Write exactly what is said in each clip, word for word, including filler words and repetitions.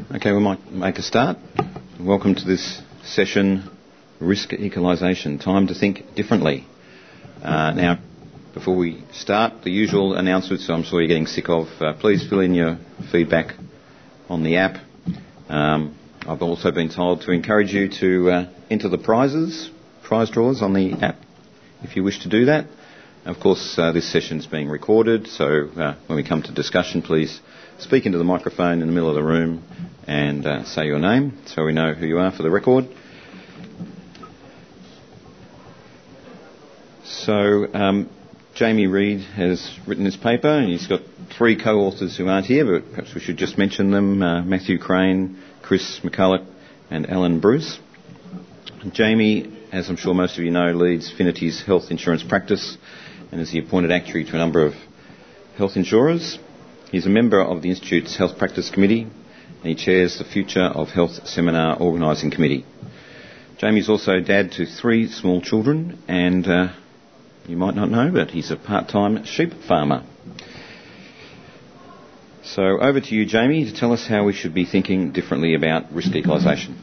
Okay, we might make a start. Welcome to this session, Risk Equalisation, Time to Think Differently. Uh, now, before we start, the usual announcements I'm sure you're getting sick of. Uh, please fill in your feedback on the app. Um, I've also been told to encourage you to uh, enter the prizes, prize draws on the app, if you wish to do that. Of course, uh, this session is being recorded, so uh, when we come to discussion, please speak into the microphone in the middle of the room and uh, say your name so we know who you are for the record. So, um, Jamie Reid has written this paper, and he's got three co-authors who aren't here, but perhaps we should just mention them, uh, Matthew Crane, Chris McCulloch and Alan Bruce. Jamie, as I'm sure most of you know, leads Finity's health insurance practice and is the appointed actuary to a number of health insurers. He's a member of the Institute's Health Practice Committee, and he chairs the Future of Health Seminar Organising Committee. Jamie's also dad to three small children, and uh, you might not know, but he's a part-time sheep farmer. So over to you, Jamie, to tell us how we should be thinking differently about risk equalisation.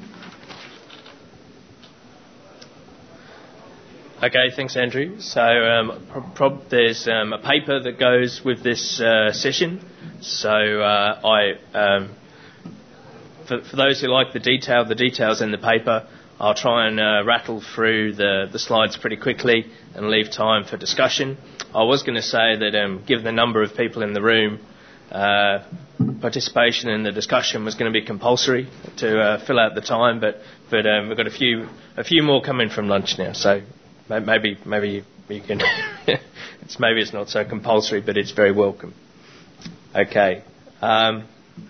Okay, thanks, Andrew. So um, pro- pro- there's um, a paper that goes with this uh, session. So uh, I, um, for, for those who like the detail, the details in the paper, I'll try and uh, rattle through the, the slides pretty quickly and leave time for discussion. I was going to say that um, given the number of people in the room, uh, participation in the discussion was going to be compulsory to uh, fill out the time, but but um, we've got a few a few more coming from lunch now, so maybe maybe you, you can. it's maybe it's not so compulsory, but it's very welcome. Okay. Um,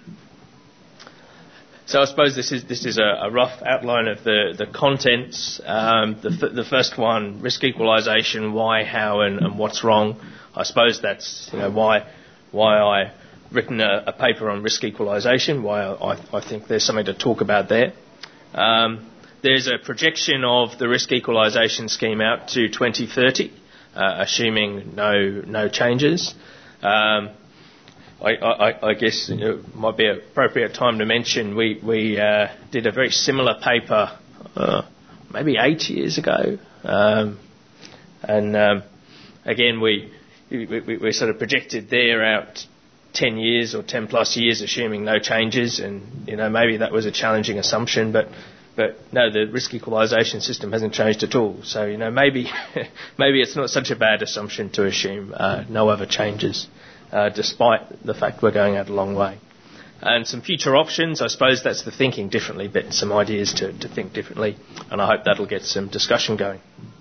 So I suppose this is this is a, a rough outline of the, the contents. Um, the, f- the first one, risk equalisation, why, how and, and what's wrong. I suppose that's you know why why I written a, a paper on risk equalisation, why I, I think there's something to talk about there. Um, there's a projection of the risk equalisation scheme out to twenty thirty, uh, assuming no no changes. Um, I, I, I guess it might be an appropriate time to mention we, we uh, did a very similar paper uh, maybe eight years ago. Um, and um, again, we, we, we sort of projected there out ten years or ten plus years, assuming no changes. And, you know, maybe that was a challenging assumption, but but no, the risk equalisation system hasn't changed at all. So, you know, maybe maybe it's not such a bad assumption to assume uh, no other changes. Uh, despite the fact we're going out a long way. And some future options, I suppose that's the thinking differently bit, some ideas to, to think differently, and I hope that'll get some discussion going.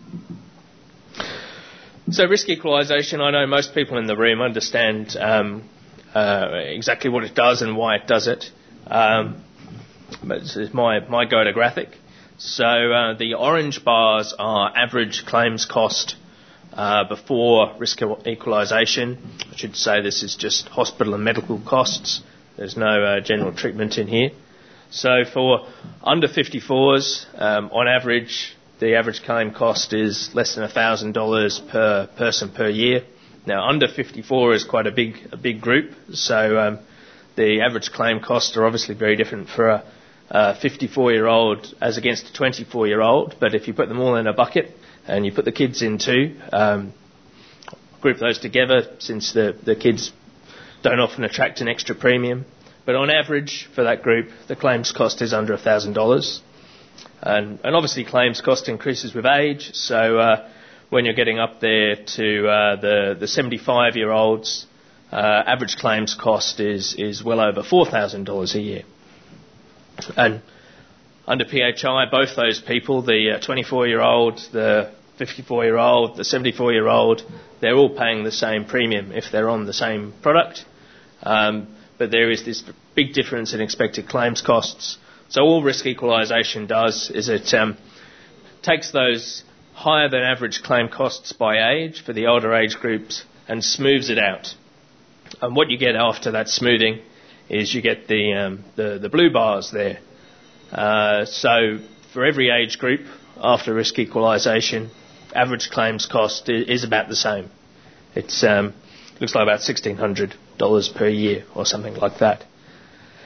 So risk equalisation, I know most people in the room understand um, uh, exactly what it does and why it does it, um, but this is my, my go-to graphic. So uh, the orange bars are average claims cost Uh, before risk equalisation. I should say this is just hospital and medical costs. There's no uh, general treatment in here. So for under fifty-fours, um, on average, the average claim cost is less than one thousand dollars per person per year. Now, under fifty-four is quite a big a big group, so um, the average claim costs are obviously very different for a, a fifty-four-year-old as against a twenty-four-year-old, but if you put them all in a bucket, and you put the kids in too, um, group those together since the, the kids don't often attract an extra premium. But on average, for that group, the claims cost is under one thousand dollars. And, and obviously claims cost increases with age, so uh, when you're getting up there to uh, the, the seventy-five-year-olds, uh, average claims cost is, is well over four thousand dollars a year. And under P H I, both those people, the uh, twenty-four-year-old, the fifty-four-year-old, the seventy-four-year-old, they're all paying the same premium if they're on the same product. Um, but there is this big difference in expected claims costs. So all risk equalisation does is it um, takes those higher than average claim costs by age for the older age groups and smooths it out. And what you get after that smoothing is you get the um, the, the blue bars there. Uh, so for every age group, after risk equalisation, average claims cost is about the same. It's um, looks like about sixteen hundred dollars per year or something like that.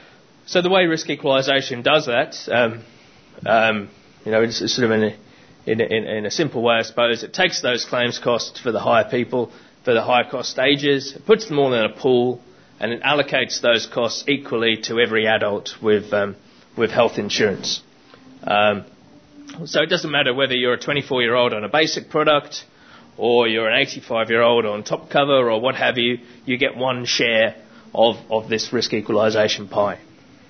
so the way risk equalisation does that, um, um, you know, it's, it's sort of in a, in, a, in a simple way, I suppose. It takes those claims costs for the higher people, for the higher cost stages, it puts them all in a pool, and it allocates those costs equally to every adult with um, with health insurance. Um, so it doesn't matter whether you're a twenty-four-year-old on a basic product, or you're an eighty-five-year-old on top cover, or what have you. You get one share of of this risk equalisation pie.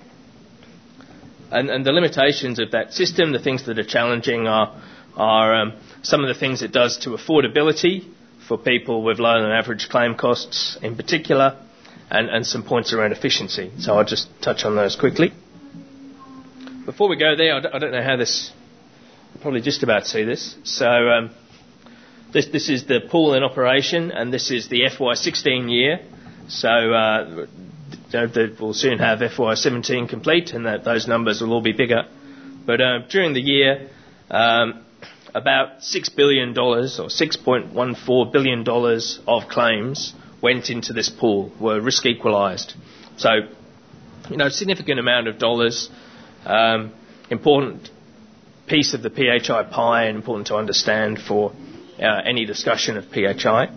And, and the limitations of that system, the things that are challenging, are are um, some of the things it does to affordability for people with lower than average claim costs in particular, and, and some points around efficiency. So I'll just touch on those quickly. Before we go there, I don't, I don't know how this, you'll probably just about see this. So um, this, this is the pool in operation, and this is the F Y sixteen year. So uh, we'll soon have F Y seventeen complete, and that those numbers will all be bigger. But uh, during the year, um, about six billion dollars or six point one four billion dollars of claims went into this pool, were risk equalised. So, you know, a significant amount of dollars, um, important piece of the P H I pie, and important to understand for uh, any discussion of P H I.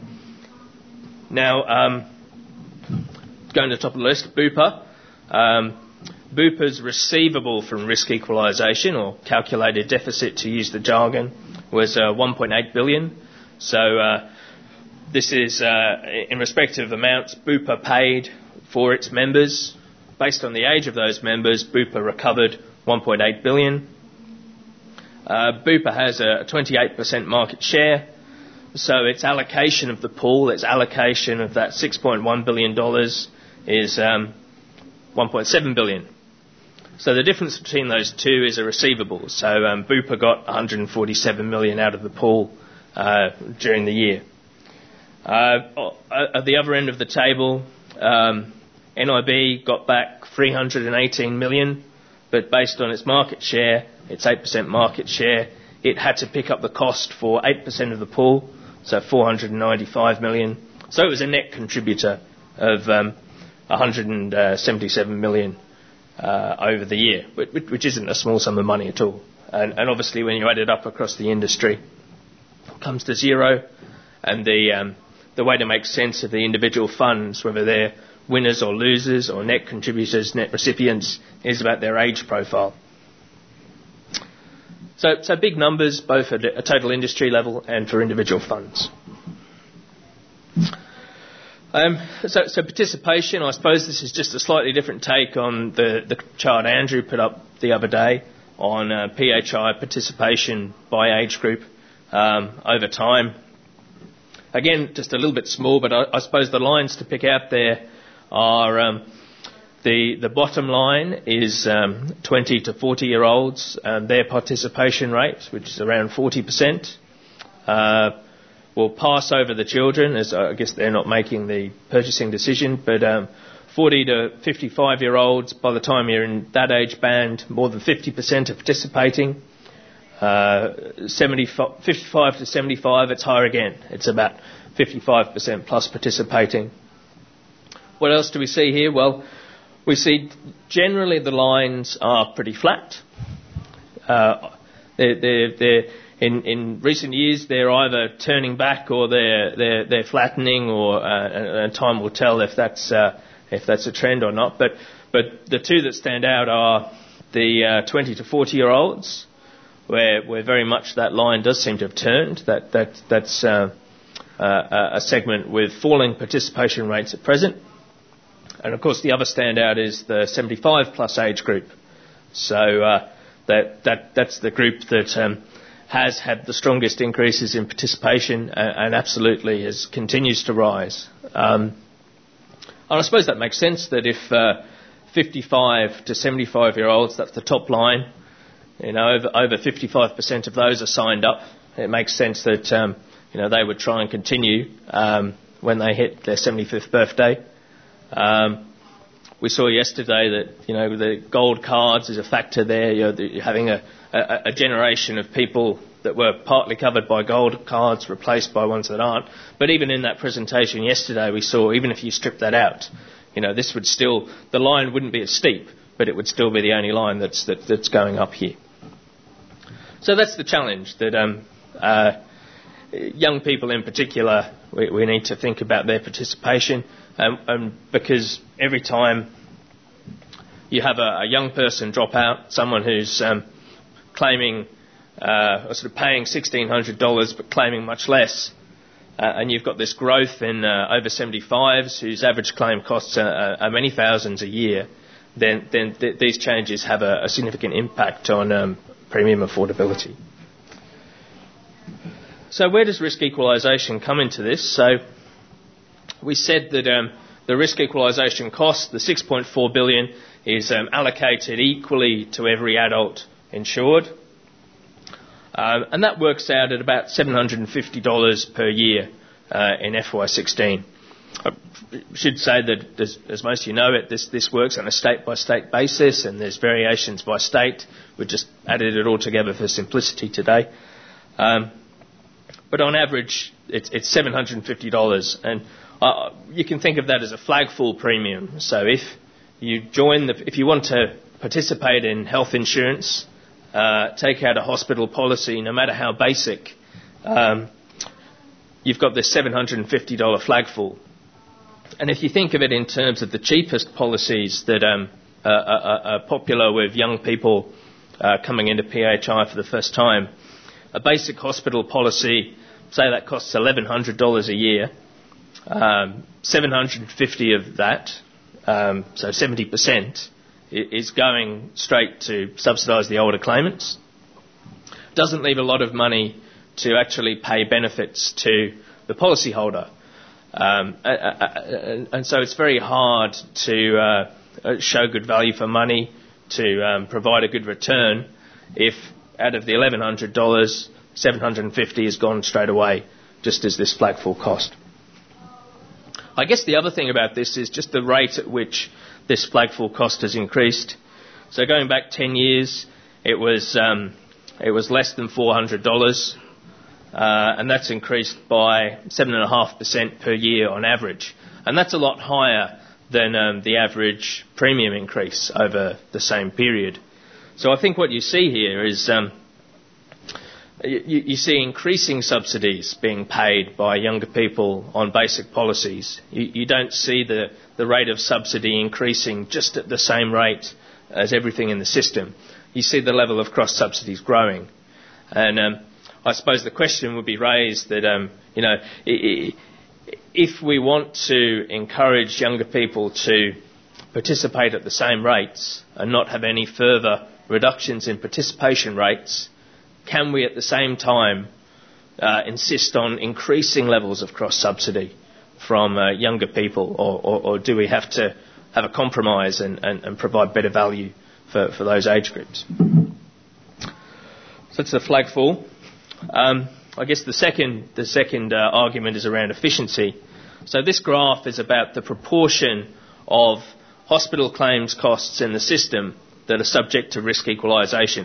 Now, um, going to the top of the list, Bupa. Um, Bupa's receivable from risk equalisation, or calculated deficit to use the jargon, was uh, one point eight billion dollars. So uh, this is uh, in respect of amounts Bupa paid for its members. Based on the age of those members, Bupa recovered one point eight billion dollars. Uh, Bupa has a twenty-eight percent market share, so its allocation of the pool, its allocation of that six point one billion dollars is um, one point seven billion dollars. So the difference between those two is a receivable. So um, Bupa got one hundred forty-seven million dollars out of the pool uh, during the year. Uh, at the other end of the table, um, N I B got back three hundred eighteen million dollars, but based on its market share, its eight percent market share, it had to pick up the cost for eight percent of the pool, so four hundred ninety-five million dollars. So it was a net contributor of um, one hundred seventy-seven million dollars uh, over the year, which, which isn't a small sum of money at all. And, and obviously when you add it up across the industry, it comes to zero, and the um, the way to make sense of the individual funds, whether they're winners or losers or net contributors, net recipients, is about their age profile. So, so big numbers, both at a total industry level and for individual funds. Um, so, so participation, I suppose this is just a slightly different take on the, the chart Andrew put up the other day on uh, P H I participation by age group um, over time. Again, just a little bit small, but I, I suppose the lines to pick out there are um, the the bottom line is um, twenty to forty year olds and their participation rate, which is around forty percent. Uh, we'll pass over the children, as I guess they're not making the purchasing decision, but um, forty to fifty-five year olds, by the time you're in that age band, more than fifty percent are participating. Uh, fifty-five to seventy-five, it's higher again. It's about fifty-five percent plus participating. What else do we see here? Well, we see generally the lines are pretty flat. Uh, they're, they're, they're in, in recent years, they're either turning back or they're they're, they're flattening, or uh, and time will tell if that's uh, if that's a trend or not. But but the two that stand out are the uh, twenty to forty year olds, where where very much that line does seem to have turned. That that that's uh, uh, a segment with falling participation rates at present. And of course, the other standout is the seventy-five plus age group. So uh, that that that's the group that um, has had the strongest increases in participation, and, and absolutely is continues to rise. Um, and I suppose that makes sense that if uh, fifty-five to seventy-five year olds, that's the top line. You know, over, over fifty-five percent of those are signed up. It makes sense that um, you know they would try and continue um, when they hit their seventy-fifth birthday. Um, we saw yesterday that you know the gold cards is a factor there. You know, the, having a, a, a generation of people that were partly covered by gold cards replaced by ones that aren't. But even in that presentation yesterday, we saw even if you strip that out, you know, this would still the line wouldn't be as steep, but it would still be the only line that's that, that's going up here. So that's the challenge, that um, uh, young people in particular, we, we need to think about their participation, um, um, because every time you have a, a young person drop out, someone who's um, claiming uh, or sort of paying sixteen hundred dollars but claiming much less, uh, and you've got this growth in uh, over seventy-fives whose average claim costs are, are many thousands a year, then, then th- these changes have a, a significant impact on um, premium affordability. So where does risk equalisation come into this? So we said that um, the risk equalisation cost, the six point four billion dollars, is um, allocated equally to every adult insured. Um, and that works out at about seven hundred fifty dollars per year uh, in F Y sixteen. I should say that, as, as most of you know, it, this, this works on a state-by-state basis, and there's variations by state. We've just added it all together for simplicity today. Um, but on average, it's, it's seven hundred fifty dollars, and uh, you can think of that as a flagful premium. So if you join the, if you want to participate in health insurance, Uh, take out a hospital policy, no matter how basic, um, you've got this seven hundred fifty dollars flagful. And if you think of it in terms of the cheapest policies that um, are, are, are popular with young people uh, coming into P H I for the first time, a basic hospital policy, say that costs eleven hundred dollars a year, um, seven hundred fifty dollars of that, um, so seventy percent, is going straight to subsidise the older claimants. Doesn't leave a lot of money to actually pay benefits to the policyholder. Um, and, and so it's very hard to uh, show good value for money, to um, provide a good return, if out of the eleven hundred dollars, seven hundred fifty dollars is gone straight away, just as this flagful cost. I guess the other thing about this is just the rate at which this flagful cost has increased. So going back ten years, it was um, it was less than four hundred dollars, uh, and that's increased by seven point five percent per year on average. And that's a lot higher than um, the average premium increase over the same period. So I think what you see here is um, you, you see increasing subsidies being paid by younger people on basic policies. You, you don't see the, the rate of subsidy increasing just at the same rate as everything in the system. You see the level of cross subsidies growing. And um, I suppose the question would be raised that, um, you know, if we want to encourage younger people to participate at the same rates and not have any further reductions in participation rates, can we at the same time uh, insist on increasing levels of cross-subsidy from uh, younger people, or, or, or do we have to have a compromise and, and, and provide better value for, for those age groups? So that's the flagful. Um, I guess the second, the second uh, argument is around efficiency. So this graph is about the proportion of hospital claims costs in the system that are subject to risk equalisation.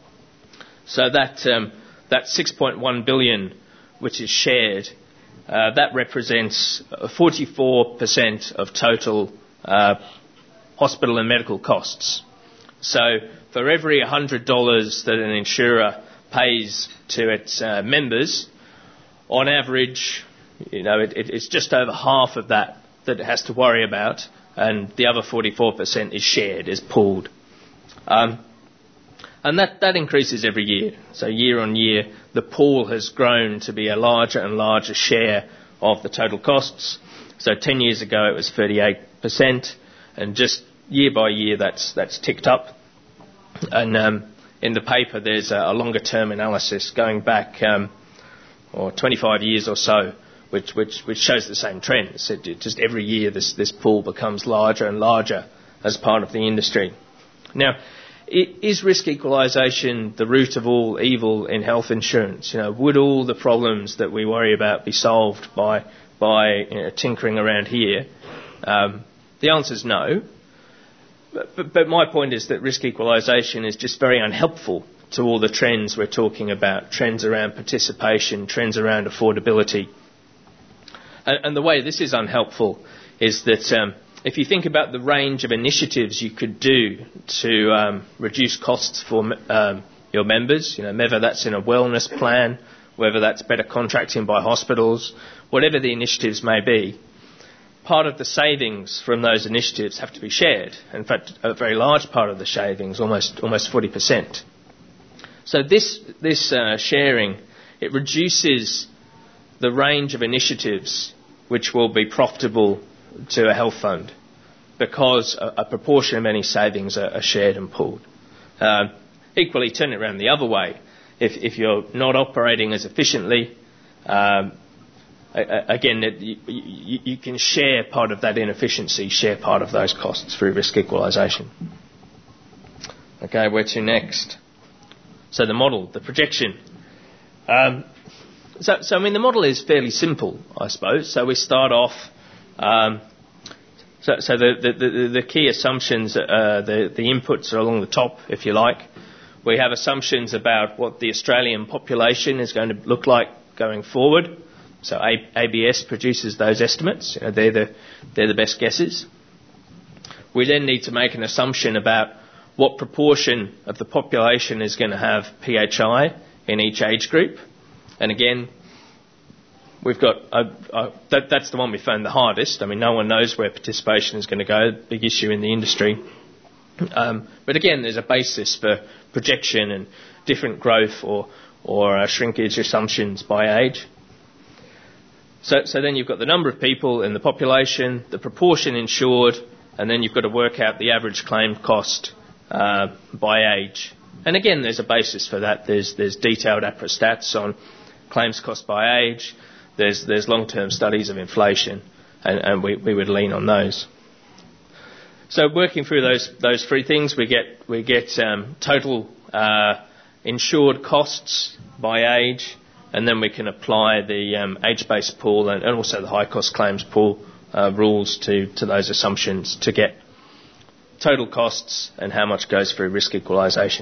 So that um, that six point one billion dollars, which is shared, uh, that represents forty-four percent of total uh, hospital and medical costs. So for every one hundred dollars that an insurer pays to its uh, members, on average, you know, it, it, it's just over half of that that it has to worry about, and the other forty-four percent is shared, is pooled. Um, And that, that increases every year. So year on year, the pool has grown to be a larger and larger share of the total costs. So ten years ago it was thirty-eight percent, and just year by year that's that's ticked up. And um, in the paper there's a, a longer term analysis going back um, or twenty-five years or so, which which, which shows the same trends. It, it just every year this, this pool becomes larger and larger as part of the industry. Now, is risk equalisation the root of all evil in health insurance? You know, would all the problems that we worry about be solved by by you know, tinkering around here? Um, the answer is no. But, but, but my point is that risk equalisation is just very unhelpful to all the trends we're talking about, trends around participation, trends around affordability. And, and the way this is unhelpful is that um, if you think about the range of initiatives you could do to um, reduce costs for um, your members, you know, whether that's in a wellness plan, whether that's better contracting by hospitals, whatever the initiatives may be, part of the savings from those initiatives have to be shared. In fact, a very large part of the savings, almost almost forty percent. So this this uh, sharing, it reduces the range of initiatives which will be profitable to a health fund, because a, a proportion of any savings are, are shared and pooled. Um, equally, turn it around the other way. If, if you're not operating as efficiently, um, again, it, you, you, you can share part of that inefficiency, share part of those costs through risk equalisation. Okay, where to next? So the model, the projection. Um, so, so, I mean, the model is fairly simple, I suppose. So we start off. Um, so, so the, the, the, the key assumptions, uh, the, the inputs are along the top, if you like. We have assumptions about what the Australian population is going to look like going forward. So A B S produces those estimates. You know, they're the they're the best guesses. We then need to make an assumption about what proportion of the population is going to have P H I in each age group. And again, we've got a, a, that, that's the one we found the hardest. I mean, no one knows where participation is going to go. Big issue in the industry. Um, but again, there's a basis for projection and different growth or or uh, shrinkage assumptions by age. So, so then you've got the number of people in the population, the proportion insured, and then you've got to work out the average claim cost uh, by age. And again, there's a basis for that. There's there's detailed A P R A stats on claims cost by age. There's there's long-term studies of inflation, and, and we, we would lean on those. So working through those those three things, we get we get um, total uh, insured costs by age. And then we can apply the um, age-based pool and, and also the high-cost claims pool uh, rules to, to those assumptions to get total costs and how much goes through risk equalisation.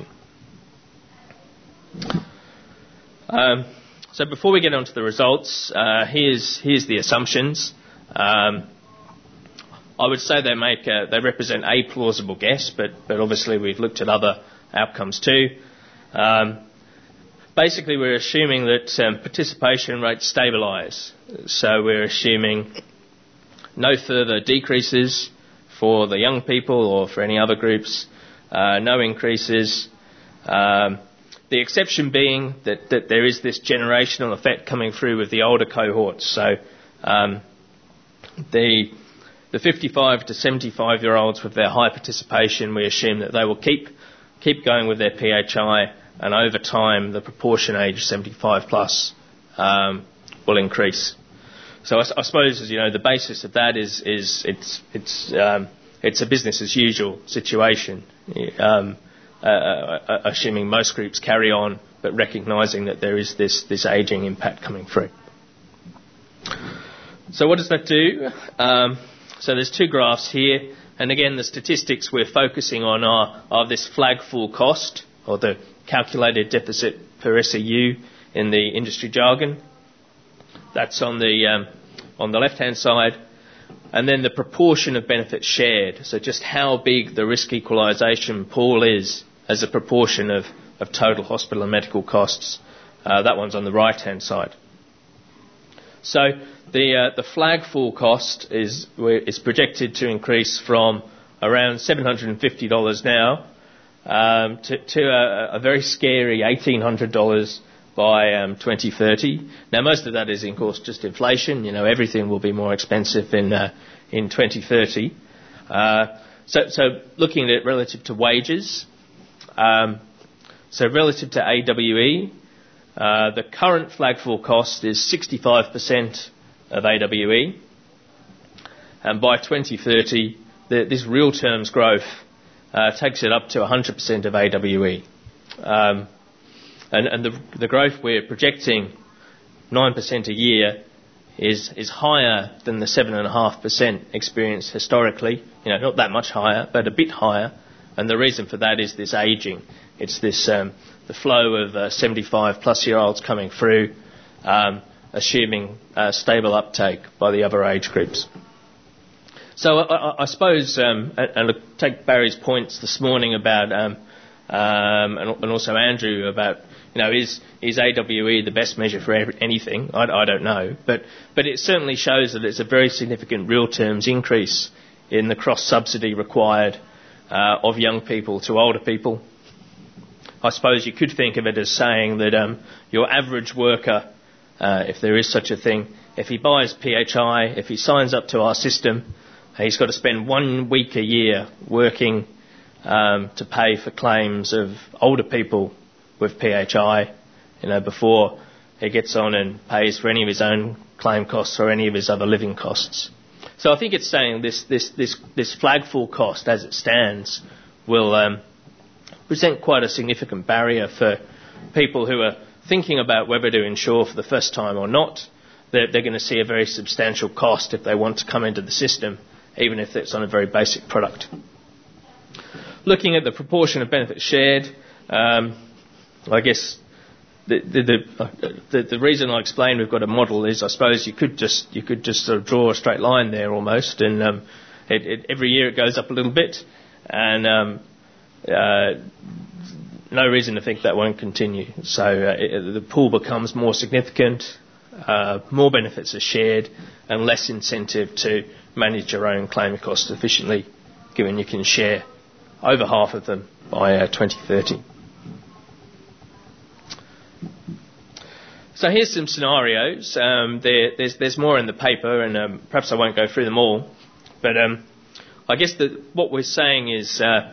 Um, so before we get on to the results, uh, here's here's the assumptions. Um, I would say they make a, they represent a plausible guess, but but obviously we've looked at other outcomes too. Um, Basically, we're assuming that um, participation rates stabilise. So we're assuming no further decreases for the young people or for any other groups, uh, no increases. Um, the exception being that, that there is this generational effect coming through with the older cohorts. So um, the the fifty-five to seventy-five year olds with their high participation, we assume that they will keep keep going with their P H I. And over time, the proportion age seventy-five plus um, will increase. So I, I suppose, you know, the basis of that is is it's it's um, it's a business as usual situation, um, uh, uh, assuming most groups carry on, but recognising that there is this this ageing impact coming through. So what does that do? Um, so there's two graphs here, and again, the statistics we're focusing on are are this flag full cost, or the calculated deficit per S E U in the industry jargon. That's on the um, on the left-hand side. And then the proportion of benefits shared, so just how big the risk equalisation pool is as a proportion of, of total hospital and medical costs. Uh, that one's on the right-hand side. So the uh, the flag full cost is is projected to increase from around seven hundred fifty dollars now Um, to, to a, a very scary eighteen hundred dollars by um, twenty thirty. Now, most of that is, of course, just inflation. You know, everything will be more expensive in uh, in twenty thirty. Uh, so, so looking at it relative to wages, um, so relative to A W E, uh, the current flag full cost is sixty-five percent of A W E, and by twenty thirty, the, this real terms growth Uh, takes it up to one hundred percent of A W E. Um, and and the, the growth we're projecting, nine percent a year, is is higher than the seven point five percent experienced historically. You know, not that much higher, but a bit higher. And the reason for that is this ageing. It's this um, the flow of uh, seventy-five plus year olds coming through, um, assuming uh, stable uptake by the other age groups. So I, I, I suppose, um, and, and I'll take Barry's points this morning about, um, um, and, and also Andrew about, you know, is is A W E the best measure for every, anything? I, I don't know, but but it certainly shows that it's a very significant real terms increase in the cross subsidy required uh, of young people to older people. I suppose you could think of it as saying that um, your average worker, uh, if there is such a thing, if he buys P H I, if he signs up to our system, he's got to spend one week a year working um, to pay for claims of older people with P H I, you know, before he gets on and pays for any of his own claim costs or any of his other living costs. So I think it's saying this this this, this flagful cost, as it stands, will um, present quite a significant barrier for people who are thinking about whether to insure for the first time or not. They're, they're going to see a very substantial cost if they want to come into the system, even if it's on a very basic product. Looking at the proportion of benefits shared, um, I guess the the, the, uh, the the reason I explained we've got a model is I suppose you could just you could just sort of draw a straight line there almost, and um, it, it, every year it goes up a little bit, and um, uh, no reason to think that won't continue. So uh, it, the pool becomes more significant, uh, more benefits are shared, and less incentive to manage your own claim costs efficiently, given you can share over half of them by uh, twenty thirty. So here's some scenarios. Um, there, there's, there's more in the paper, and um, perhaps I won't go through them all. But um, I guess that what we're saying is uh,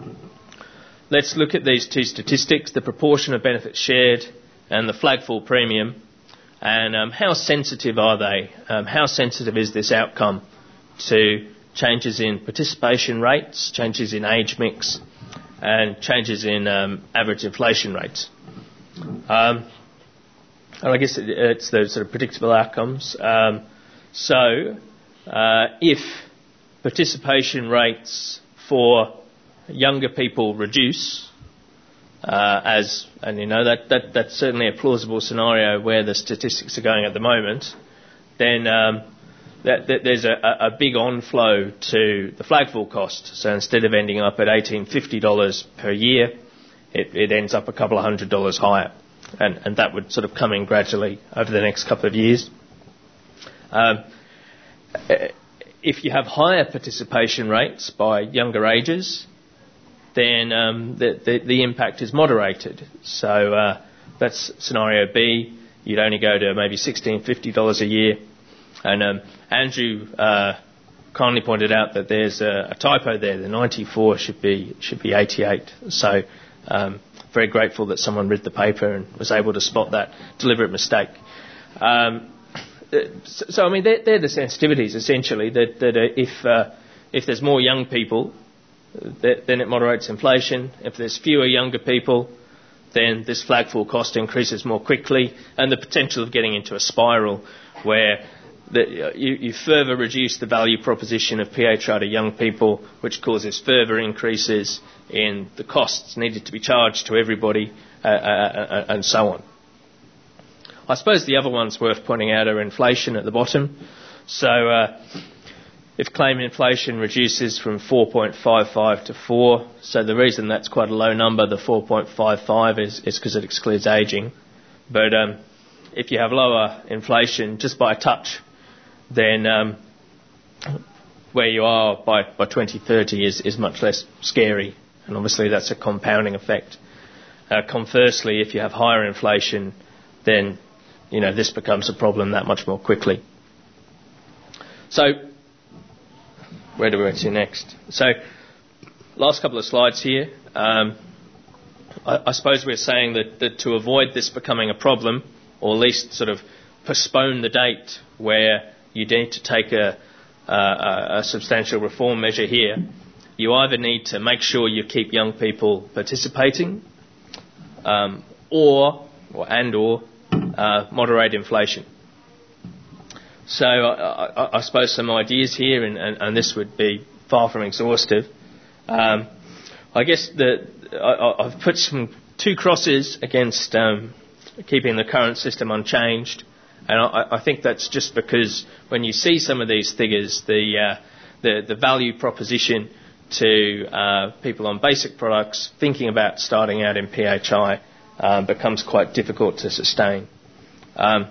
let's look at these two statistics, the proportion of benefits shared and the flagful premium, and um, how sensitive are they? Um, how sensitive is this outcome to changes in participation rates, changes in age mix, and changes in um, average inflation rates? Um, and I guess it, it's those sort of predictable outcomes. Um, so uh, if participation rates for younger people reduce, uh, as and you know that, that that's certainly a plausible scenario where the statistics are going at the moment, then um, that, that there's a, a big on-flow to the flagful cost. So instead of ending up at eighteen fifty dollars per year, it, it ends up a couple of hundred dollars higher. And, and that would sort of come in gradually over the next couple of years. Um, if you have higher participation rates by younger ages, then um, the, the, the impact is moderated. So uh, that's scenario B. You'd only go to maybe sixteen fifty dollars a year. And um, Andrew uh, kindly pointed out that there's a, a typo there. The ninety-four should be should be eighty-eight. So um, very grateful that someone read the paper and was able to spot that deliberate mistake. Um, so, so, I mean, they're, they're the sensitivities, essentially, that, that uh, if uh, if there's more young people, that, then it moderates inflation. If there's fewer younger people, then this flagful cost increases more quickly, and the potential of getting into a spiral where the, you, you further reduce the value proposition of P H I to young people, which causes further increases in the costs needed to be charged to everybody, uh, uh, uh, and so on. I suppose the other ones worth pointing out are inflation at the bottom. So uh, if claim inflation reduces from four point five five to four, so the reason that's quite a low number, the four point five five, is because it excludes ageing. But um, if you have lower inflation just by a touch, then um, where you are by, by twenty thirty is, is much less scary. And obviously that's a compounding effect. Uh, conversely, if you have higher inflation, then you know this becomes a problem that much more quickly. So where do we go to next? So last couple of slides here. Um, I, I suppose we're saying that, that to avoid this becoming a problem, or at least sort of postpone the date where you need to take a, a, a substantial reform measure here, you either need to make sure you keep young people participating, um, or, or and or uh, moderate inflation. So I, I, I suppose some ideas here, and, and, and this would be far from exhaustive. Um, I guess that I, I've put some two crosses against um, keeping the current system unchanged. And I, I think that's just because when you see some of these figures, the uh, the, the value proposition to uh, people on basic products thinking about starting out in P H I um, becomes quite difficult to sustain. Um,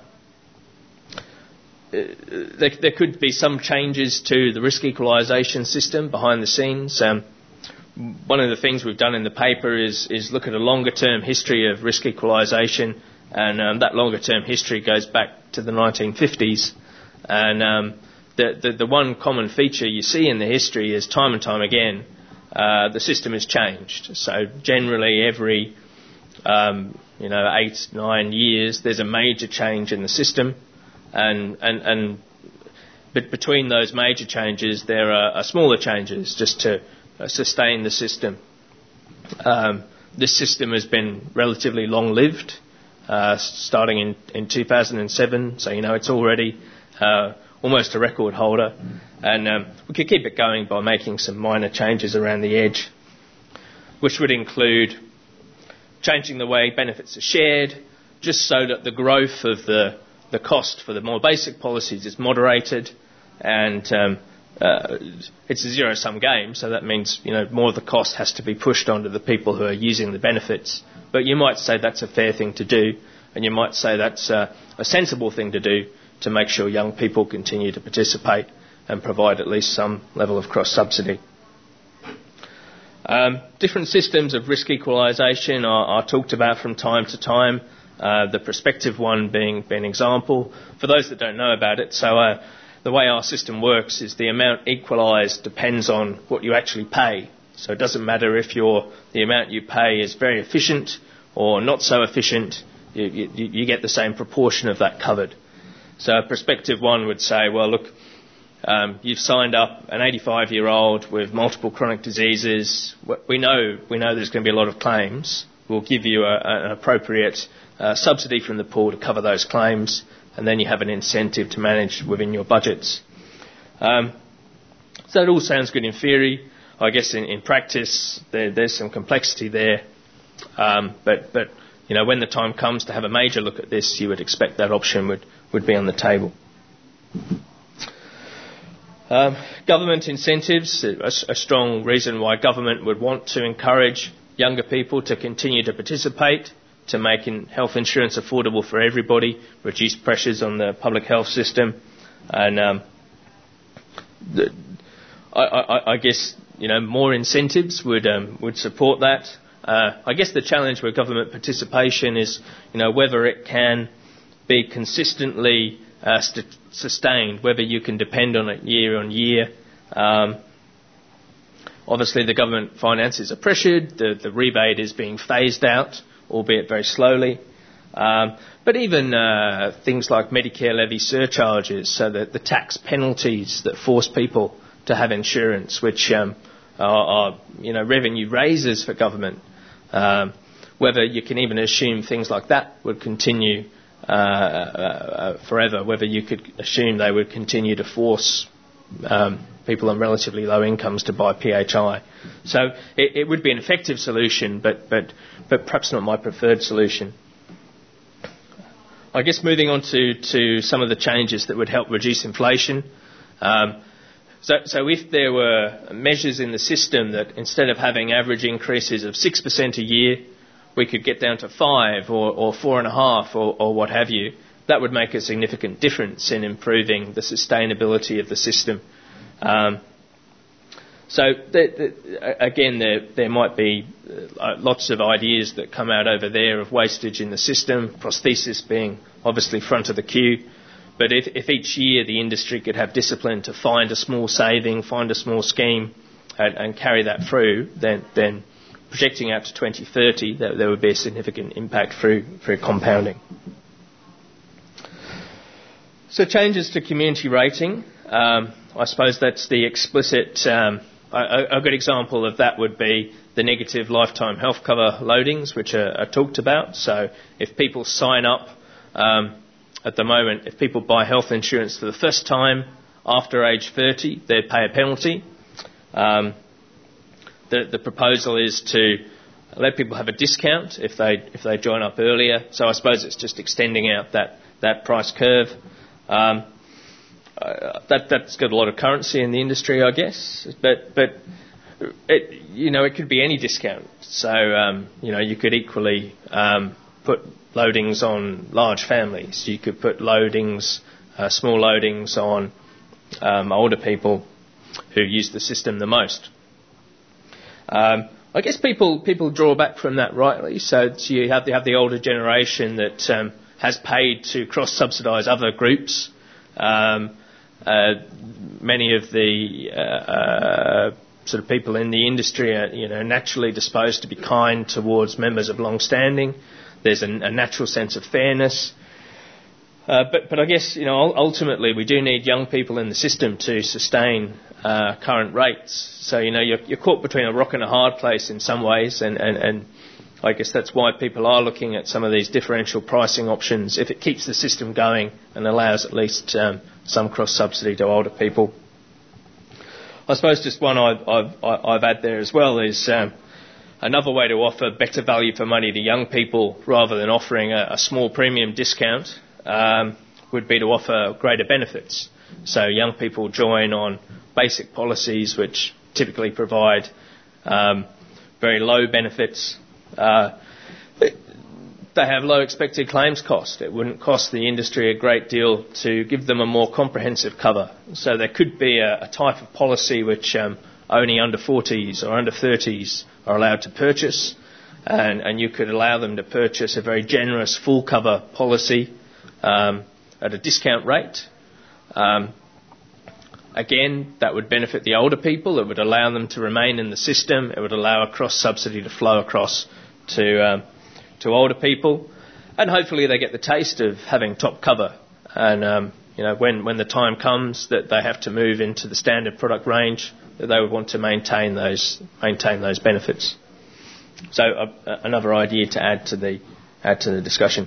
there, there could be some changes to the risk equalisation system behind the scenes. Um, one of the things we've done in the paper is, is look at a longer-term history of risk equalisation, and um, that longer-term history goes back to the nineteen fifties. And um, the, the, the one common feature you see in the history is time and time again uh, the system has changed. So generally every um, you know eight, nine years there's a major change in the system, and and, and but between those major changes there are, are smaller changes just to uh, sustain the system. Um, this system has been relatively long-lived, uh, starting in, in two thousand seven, so you know it's already uh, almost a record holder, and um, we could keep it going by making some minor changes around the edge, which would include changing the way benefits are shared, just so that the growth of the, the cost for the more basic policies is moderated, and um, uh, it's a zero-sum game, so that means you know more of the cost has to be pushed onto the people who are using the benefits. But you might say that's a fair thing to do, and you might say that's uh, a sensible thing to do to make sure young people continue to participate and provide at least some level of cross-subsidy. Um, different systems of risk equalisation are, are talked about from time to time, uh, the prospective one being, being an example. For those that don't know about it, so uh, the way our system works is the amount equalised depends on what you actually pay. So it doesn't matter if you're, the amount you pay is very efficient or not so efficient, you, you, you get the same proportion of that covered. So a prospective one would say, well, look, um, you've signed up an eighty-five-year-old with multiple chronic diseases. We know we know there's going to be a lot of claims. We'll give you a, an appropriate uh, subsidy from the pool to cover those claims, and then you have an incentive to manage within your budgets. Um, so it all sounds good in theory. I guess in, in practice there, there's some complexity there, um, but but you know when the time comes to have a major look at this, you would expect that option would, would be on the table. Um, government incentives, a, a strong reason why government would want to encourage younger people to continue to participate, to make in health insurance affordable for everybody, reduce pressures on the public health system, and um, the, I, I, I guess you know more incentives would um, would support that. Uh, I guess the challenge with government participation is you know whether it can be consistently uh, st- sustained, whether you can depend on it year on year. Um, obviously, the government finances are pressured. The, the rebate is being phased out, albeit very slowly. Um, but even uh, things like Medicare levy surcharges, so that the tax penalties that force people to have insurance, which um, are, are you know revenue raisers for government, um, whether you can even assume things like that would continue uh, uh, forever, whether you could assume they would continue to force um, people on relatively low incomes to buy P H I. So it, it would be an effective solution, but, but, but perhaps not my preferred solution. I guess moving on to, to some of the changes that would help reduce inflation. Um, so, so if there were measures in the system that instead of having average increases of six percent a year, we could get down to five or, or four and a half or, or what have you, that would make a significant difference in improving the sustainability of the system. Um, so, the, the, again, there, there might be uh, lots of ideas that come out over there of wastage in the system, prosthesis being obviously front of the queue. But if, if each year the industry could have discipline to find a small saving, find a small scheme and, and carry that through, then, then projecting out to twenty thirty, there, there would be a significant impact through, through compounding. So changes to community rating. Um, I suppose that's the explicit, um, a, a good example of that would be the negative lifetime health cover loadings, which are, are talked about. So if people sign up, um, at the moment, if people buy health insurance for the first time after age thirty, they pay a penalty. Um, the, the proposal is to let people have a discount if they if they join up earlier. So I suppose it's just extending out that, that price curve. Um, uh, that that's got a lot of currency in the industry, I guess. But but it, you know, it could be any discount. So um, you know, you could equally um, put loadings on large families. You could put loadings, uh, small loadings on um, older people who use the system the most. Um, I guess people people draw back from that rightly. So, so you have, you have the older generation that um, has paid to cross-subsidise other groups. Um, uh, many of the uh, uh, sort of people in the industry are, you know, naturally disposed to be kind towards members of long-standing. There's a, a natural sense of fairness. Uh, but, but I guess, you know, ultimately we do need young people in the system to sustain uh, current rates. So, you know, you're, you're caught between a rock and a hard place in some ways, and, and, and I guess that's why people are looking at some of these differential pricing options if it keeps the system going and allows at least um, some cross-subsidy to older people. I suppose just one I've, I've, I've had there as well is um, another way to offer better value for money to young people rather than offering a, a small premium discount um, would be to offer greater benefits. So young people join on basic policies which typically provide um, very low benefits. Uh, they have low expected claims cost. It wouldn't cost the industry a great deal to give them a more comprehensive cover. So there could be a, a type of policy which um, only under forties or under thirties are allowed to purchase, and, and you could allow them to purchase a very generous full cover policy um, at a discount rate. Um, Again, that would benefit the older people. It would allow them to remain in the system. It would allow a cross-subsidy to flow across to um, to older people, and hopefully they get the taste of having top cover. And um, you know, when when the time comes that they have to move into the standard product range, that they would want to maintain those maintain those benefits. So uh, another idea to add to the add to the discussion.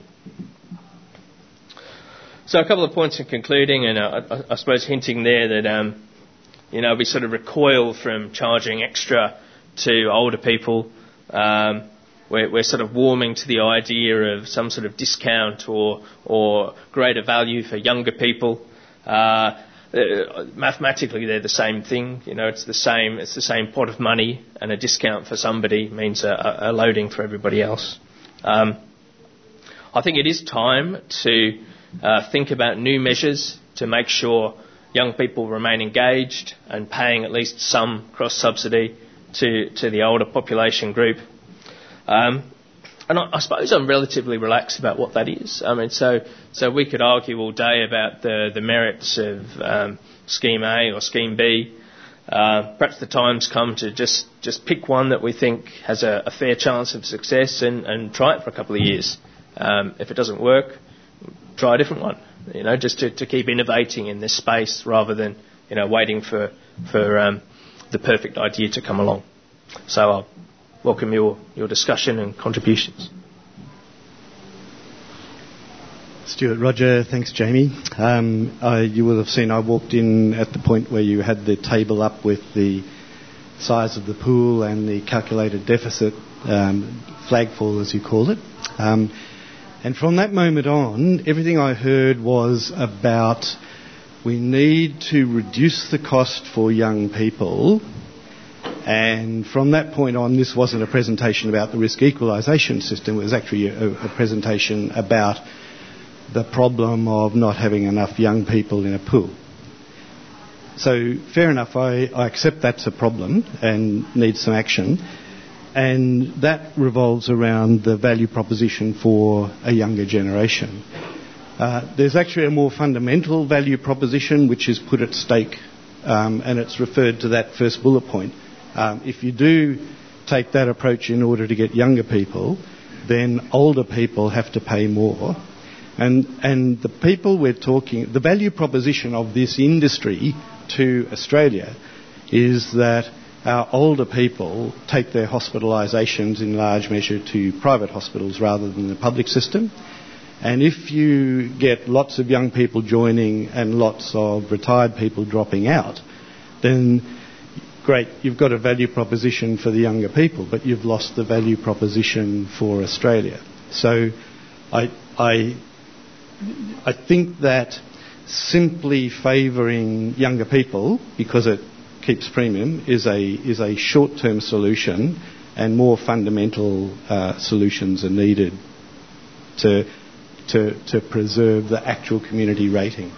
So a couple of points in concluding, and uh, I, I suppose hinting there that, um, you know, we sort of recoil from charging extra to older people. Um, we're, we're sort of warming to the idea of some sort of discount or or greater value for younger people. Uh, uh, mathematically, they're the same thing. You know, it's the same. It's the same pot of money, and a discount for somebody means a, a loading for everybody else. Um, I think it is time to Uh, think about new measures to make sure young people remain engaged and paying at least some cross-subsidy to, to the older population group. Um, and I, I suppose I'm relatively relaxed about what that is. I mean, so so we could argue all day about the, the merits of um, Scheme A or Scheme B. Uh, perhaps the time's come to just, just pick one that we think has a, a fair chance of success and, and try it for a couple of years. Um, if it doesn't work, try a different one, you know, just to, to keep innovating in this space rather than, you know, waiting for for um, the perfect idea to come along. So I'll welcome your, your discussion and contributions. Stuart, Roger, thanks, Jamie. Um, I, you will have seen I walked in at the point where you had the table up with the size of the pool and the calculated deficit, um, flagfall as you called it. Um, And from that moment on, everything I heard was about we need to reduce the cost for young people. And from that point on, this wasn't a presentation about the risk equalisation system. It was actually a, a presentation about the problem of not having enough young people in a pool. So fair enough, I, I accept that's a problem and needs some action. And that revolves around the value proposition for a younger generation. Uh, there's actually a more fundamental value proposition which is put at stake, um, and it's referred to that first bullet point. Um, if you do take that approach in order to get younger people, then older people have to pay more. And, and the people we're talking, the value proposition of this industry to Australia is that our older people take their hospitalisations in large measure to private hospitals rather than the public system. And if you get lots of young people joining and lots of retired people dropping out, then great, you've got a value proposition for the younger people, but you've lost the value proposition for Australia. So I, I, I think that simply favouring younger people because it keeps premium is a is a short-term solution, and more fundamental uh, solutions are needed to to to preserve the actual community rating.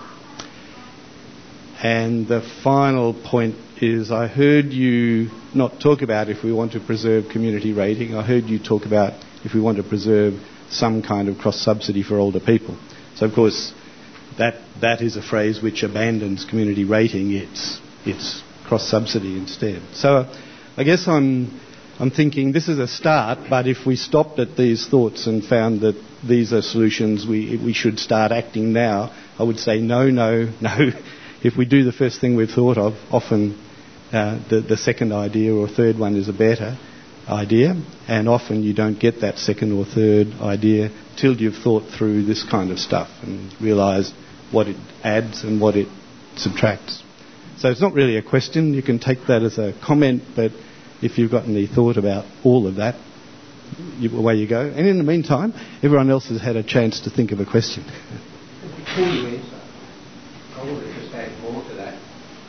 And the final point is, I heard you not talk about if we want to preserve community rating. I heard you talk about if we want to preserve some kind of cross-subsidy for older people. So, of course, that that is a phrase which abandons community rating. It's it's cross-subsidy instead. So, I guess I'm I'm thinking this is a start. But if we stopped at these thoughts and found that these are solutions we we should start acting now, I would say no, no, no. If we do the first thing we've thought of, often uh, the, the second idea or third one is a better idea, and often you don't get that second or third idea till you've thought through this kind of stuff and realised what it adds and what it subtracts. So it's not really a question. You can take that as a comment, but if you've got any thought about all of that, you, away you go. And in the meantime, everyone else has had a chance to think of a question. Before you answer, I want to just add more to that.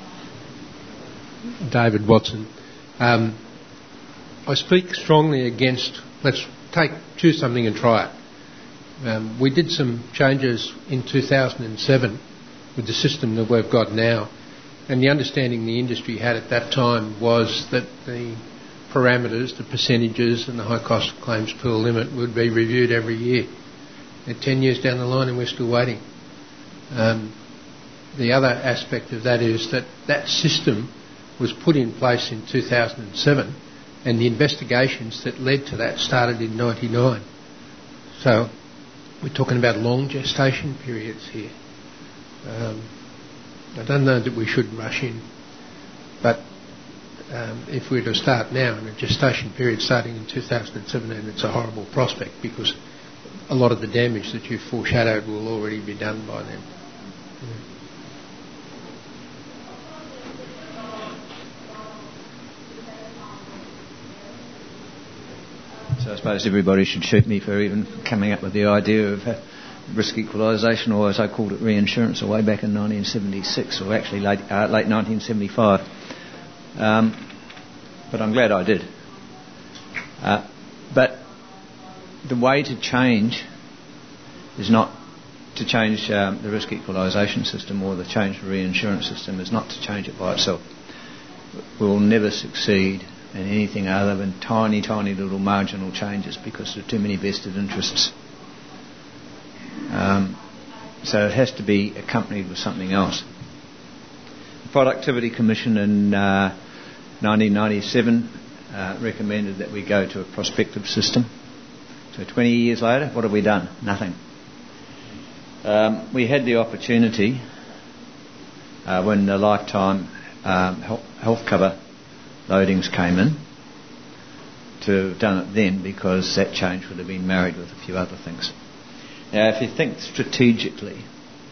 David Watson. Um, I speak strongly against, let's take, choose something and try it. Um, we did some changes in two thousand seven with the system that we've got now, and the understanding the industry had at that time was that the parameters, the percentages and the high cost claims pool limit would be reviewed every year. And ten years down the line and we're still waiting. Um, the other aspect of that is that that system was put in place in two thousand seven, and the investigations that led to that started in ninety-nine. So we're talking about long gestation periods here. Um, I don't know that we should rush in, but um, if we were to start now in a gestation period starting in two thousand seventeen, it's a horrible prospect because a lot of the damage that you've foreshadowed will already be done by then. Yeah. So I suppose everybody should shoot me for even coming up with the idea of uh, risk equalisation, or as I called it, reinsurance, way back in nineteen seventy-six, or actually late, uh, late nineteen seventy-five. Um, but I'm glad I did. Uh, but the way to change is not to change um, the risk equalisation system or the change the reinsurance system, is not to change it by itself. We will never succeed in anything other than tiny, tiny little marginal changes because there are too many vested interests. Um, so it has to be accompanied with something else. The Productivity Commission in uh, nineteen ninety-seven uh, recommended that we go to a prospective system. So twenty years later, what have we done? Nothing. Um, we had the opportunity uh, when the lifetime um, health, health cover loadings came in to have done it then, because that change would have been married with a few other things. Now, if you think strategically,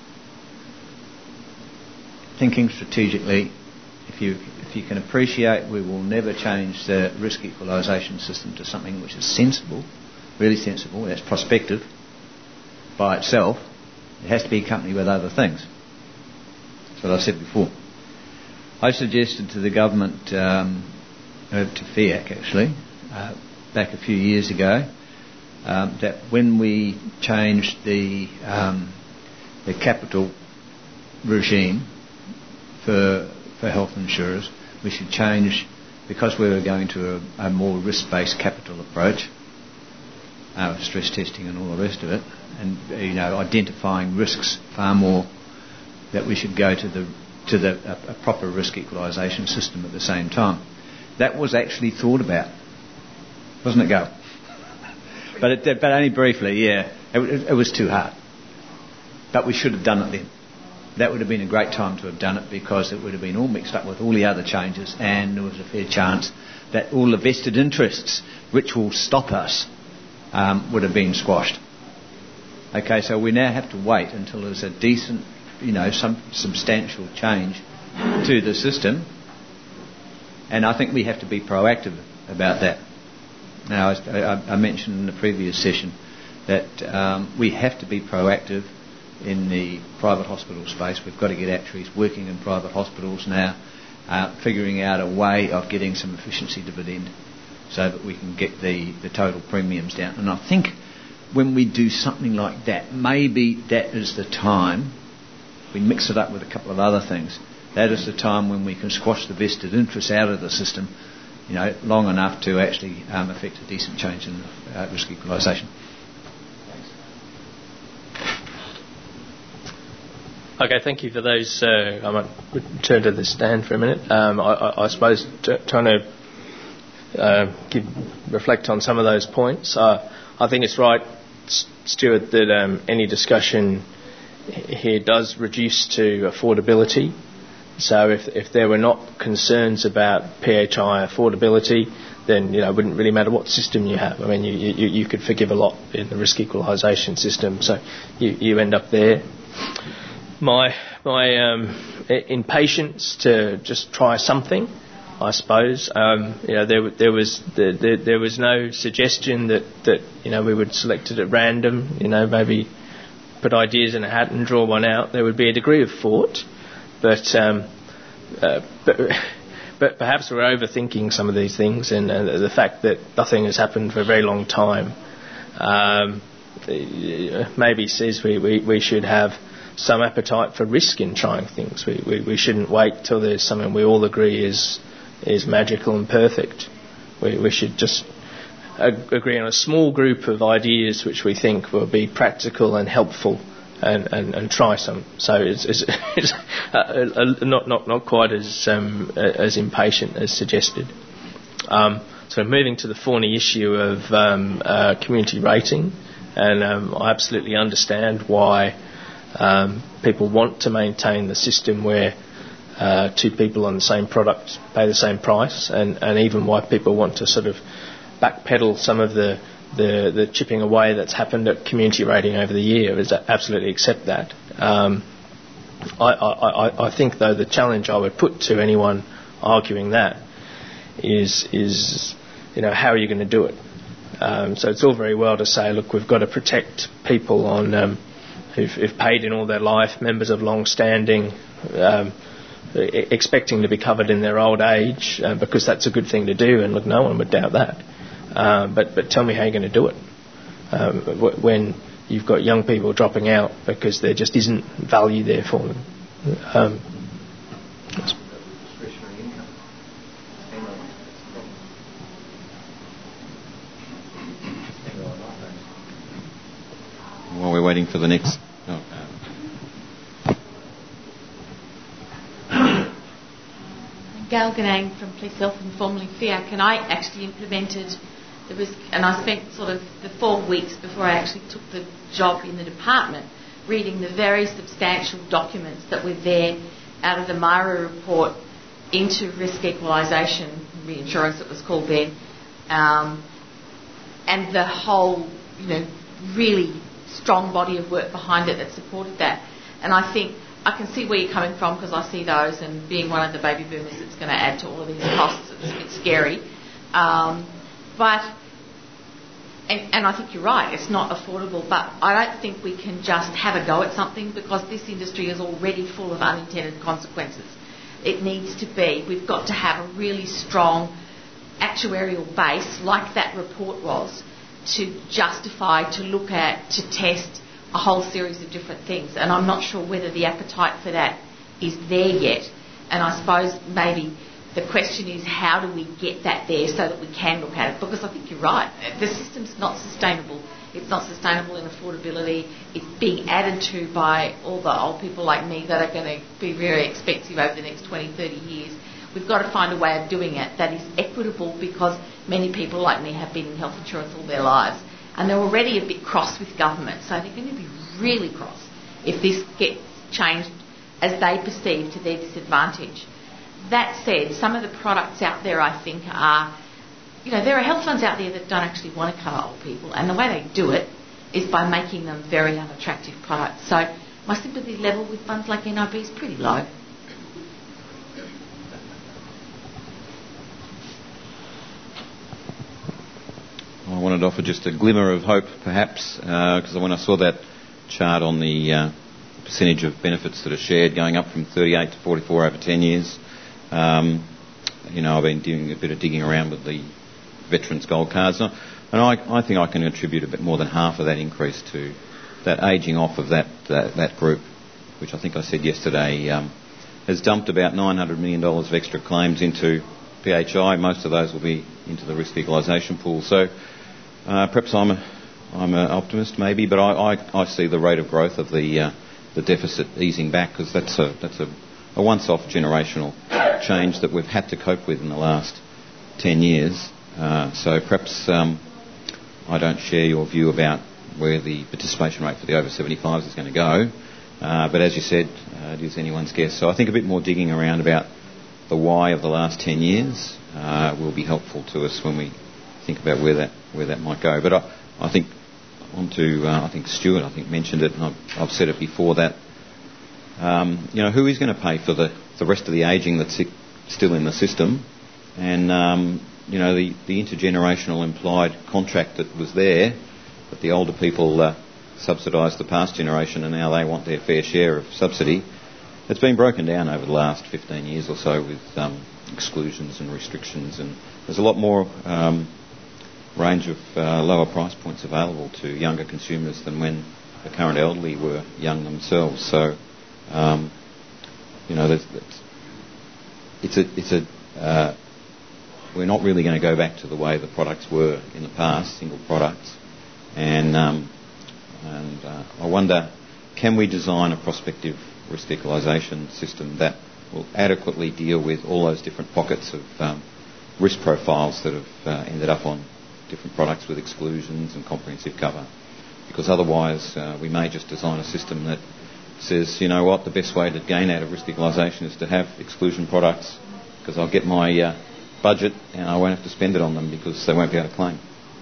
thinking strategically, if you if you can appreciate, we will never change the risk equalisation system to something which is sensible, really sensible, that's prospective by itself. It has to be accompanied with other things. That's what I said before. I suggested to the government, um, uh, to F I A C actually, uh, back a few years ago, um, that when we changed the um, the capital regime for for health insurers, we should change, because we were going to a, a more risk-based capital approach, uh, stress testing and all the rest of it, and you know identifying risks far more, that we should go to the to the, a, a proper risk equalisation system at the same time. That was actually thought about, wasn't it, Go? But it, but only briefly, yeah. It, it, it was too hard. But we should have done it then. That would have been a great time to have done it, because it would have been all mixed up with all the other changes, and there was a fair chance that all the vested interests, which will stop us, um, would have been squashed. Okay, so we now have to wait until there's a decent, you know, some substantial change to the system, and I think we have to be proactive about that. Now, I, I mentioned in the previous session that um, we have to be proactive in the private hospital space. We've got to get actuaries working in private hospitals now, uh, figuring out a way of getting some efficiency dividend so that we can get the, the total premiums down. And I think when we do something like that, maybe that is the time, we mix it up with a couple of other things, that is the time when we can squash the vested interests out of the system, you know, long enough to actually um, affect a decent change in uh, risk equalisation. Okay, thank you for those. Uh, I might return to the stand for a minute. Um, I, I, I suppose t- trying to uh, give, reflect on some of those points. Uh, I think it's right, Stuart, that um, any discussion here does reduce to affordability. So if if there were not concerns about P H I affordability, then you know it wouldn't really matter what system you have. I mean, you you, you could forgive a lot in the risk equalisation system, so you, you end up there. My my um, impatience to just try something, I suppose. Um, you know, there there was there, there, there was no suggestion that, that you know we would select it at random. You know, maybe put ideas in a hat and draw one out. There would be a degree of thought, but um, uh, but, but perhaps we're overthinking some of these things, and uh, the fact that nothing has happened for a very long time um, maybe says we, we, we should have some appetite for risk in trying things. We, we we shouldn't wait till there's something we all agree is is magical and perfect. We we should just ag- agree on a small group of ideas which we think will be practical and helpful, and, and, and try some. So it's, it's, it's uh, uh, not not not quite as um, as impatient as suggested. Um, so moving to the thorny issue of um, uh, community rating, and um, I absolutely understand why. Um, people want to maintain the system where uh, two people on the same product pay the same price, and, and even why people want to sort of backpedal some of the, the, the chipping away that's happened at community rating over the year. Is absolutely accept that. Um, I, I, I think, though, the challenge I would put to anyone arguing that is, is you know, how are you going to do it? Um, so it's all very well to say, look, we've got to protect people on um, Who've, who've paid in all their life, members of long standing, um, e- expecting to be covered in their old age, uh, because that's a good thing to do, and look, no one would doubt that. Um, but, but tell me how you're going to do it. Um, w- when you've got young people dropping out because there just isn't value there for them. Um, While we're waiting for the next... Oh. Gail Ganang from Police Health and formerly F I A C, and I actually implemented the risk, and I spent sort of the four weeks before I actually took the job in the department reading the very substantial documents that were there out of the MIRA report into risk equalisation reinsurance, it was called then, um, and the whole, you know, really strong body of work behind it that supported that. And I think I can see where you're coming from, because I see those, and being one of the baby boomers, it's going to add to all of these costs. It's a bit scary. Um, but, and, and I think you're right, it's not affordable, but I don't think we can just have a go at something, because this industry is already full of unintended consequences. It needs to be, we've got to have a really strong actuarial base, like that report was, to justify, to look at, to test a whole series of different things. And I'm not sure whether the appetite for that is there yet. And I suppose maybe the question is, how do we get that there so that we can look at it? Because I think you're right, the system's not sustainable. It's not sustainable in affordability. It's being added to by all the old people like me that are going to be very expensive over the next twenty, thirty years. We've got to find a way of doing it that is equitable, because many people like me have been in health insurance all their lives, and they're already a bit cross with government, so they're going to be really cross if this gets changed as they perceive to their disadvantage. That said, some of the products out there, I think, are, you know, there are health funds out there that don't actually want to cover old people, and the way they do it is by making them very unattractive products. So my sympathy level with funds like N I B is pretty low. I wanted to offer just a glimmer of hope, perhaps, because uh, when I saw that chart on the uh, percentage of benefits that are shared going up from thirty-eight to forty-four over ten years. Um, you know, I've been doing a bit of digging around with the Veterans Gold Cards, and I, I think I can attribute a bit more than half of that increase to that ageing off of that, that, that group, which I think I said yesterday um, has dumped about nine hundred million dollars of extra claims into P H I. Most of those will be into the risk equalisation pool. So uh, perhaps I'm a, I'm an optimist, maybe, but I, I, I see the rate of growth of the uh, the deficit easing back, because that's a that's a, a once-off generational change that we've had to cope with in the last ten years. Uh, so perhaps um, I don't share your view about where the participation rate for the over seventy-fives is going to go. Uh, but as you said, uh, it is anyone's guess. So I think a bit more digging around about the why of the last ten years uh, will be helpful to us when we think about where that where that might go. But I, I think on to, uh, I think Stuart, I think mentioned it, and I've, I've said it before, that um, you know, who is going to pay for the, the rest of the ageing that's still in the system? And um, you know, the, the intergenerational implied contract that was there, that the older people uh, subsidised the past generation and now they want their fair share of subsidy, it's been broken down over the last fifteen years or so with um, exclusions and restrictions, and there's a lot more um, range of uh, lower price points available to younger consumers than when the current elderly were young themselves. So, um, you know, there's, there's, it's a, it's a, uh, we're not really going to go back to the way the products were in the past, single products, and um, and uh, I wonder, can we design a prospective risk equalisation system that will adequately deal with all those different pockets of um, risk profiles that have uh, ended up on different products with exclusions and comprehensive cover? Because otherwise uh, we may just design a system that says, you know what, the best way to gain out of risk equalisation is to have exclusion products, because I'll get my uh, budget and I won't have to spend it on them because they won't be able to claim.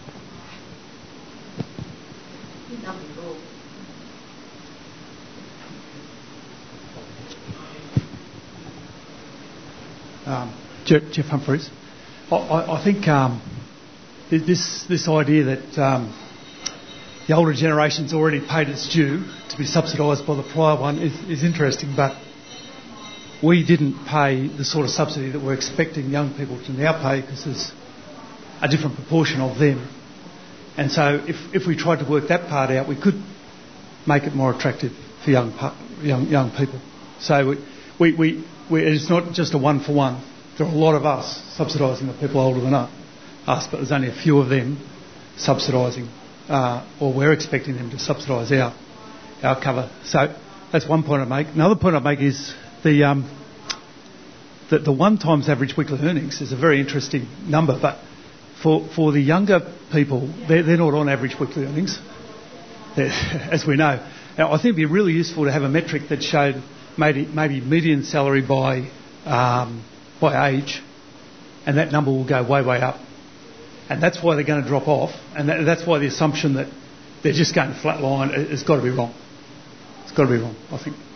Um, Jeff, Jeff Humphreys. I, I, I think um, this this idea that um, the older generation's already paid its due to be subsidised by the prior one is, is interesting, but we didn't pay the sort of subsidy that we're expecting young people to now pay, because there's a different proportion of them. And so if, if we tried to work that part out, we could make it more attractive for young young young people. So we, we, we, we it's not just a one for one. There are a lot of us subsidising the people older than us, but there's only a few of them subsidising, uh, or we're expecting them to subsidise our our cover. So that's one point I make. Another point I make is the um, the, the one times average weekly earnings is a very interesting number, but for for the younger people, they're, they're not on average weekly earnings, as we know. Now, I think it'd be really useful to have a metric that showed maybe, maybe median salary by um, by age, and that number will go way, way up. And that's why they're going to drop off, and that, that's why the assumption that they're just going to flatline has got to be wrong. It's got to be wrong, I think.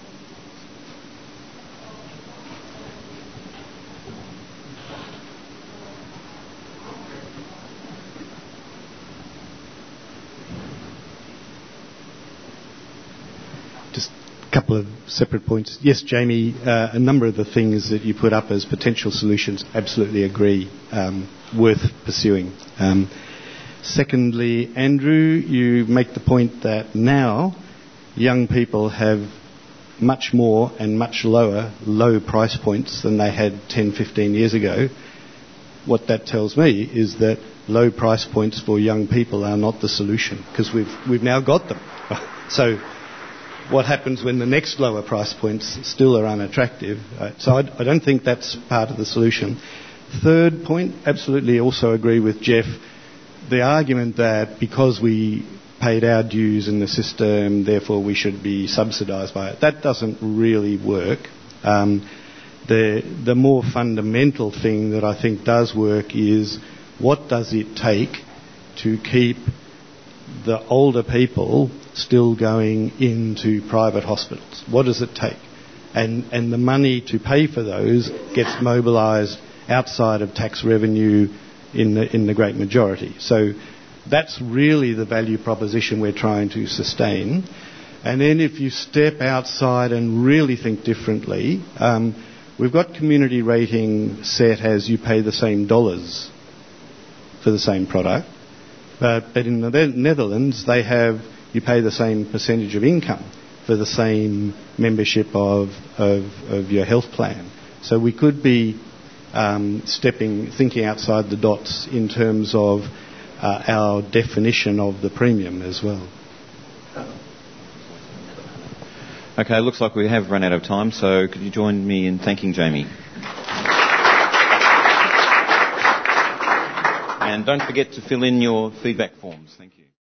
Just a couple of separate points. Yes, Jamie, uh, a number of the things that you put up as potential solutions, absolutely agree, um, worth pursuing. Um, secondly, Andrew, you make the point that now young people have much more and much lower low price points than they had ten, fifteen years ago. What that tells me is that low price points for young people are not the solution, because we've we've now got them. So what happens when the next lower price points still are unattractive? Uh, so I, I don't think that's part of the solution. Third point, absolutely also agree with Jeff. The argument that because we paid our dues in the system, therefore we should be subsidised by it, that doesn't really work. Um, the, the more fundamental thing that I think does work is, what does it take to keep the older people still going into private hospitals? What does it take? And and the money to pay for those gets mobilised outside of tax revenue in the in the great majority. So that's really the value proposition we're trying to sustain. And then if you step outside and really think differently, um, we've got community rating set as you pay the same dollars for the same product. But, but in the Netherlands, they have you pay the same percentage of income for the same membership of, of, of your health plan. So we could be um, stepping, thinking outside the dots in terms of uh, our definition of the premium as well. Okay, looks like we have run out of time, so could you join me in thanking Jamie? And don't forget to fill in your feedback forms. Thank you.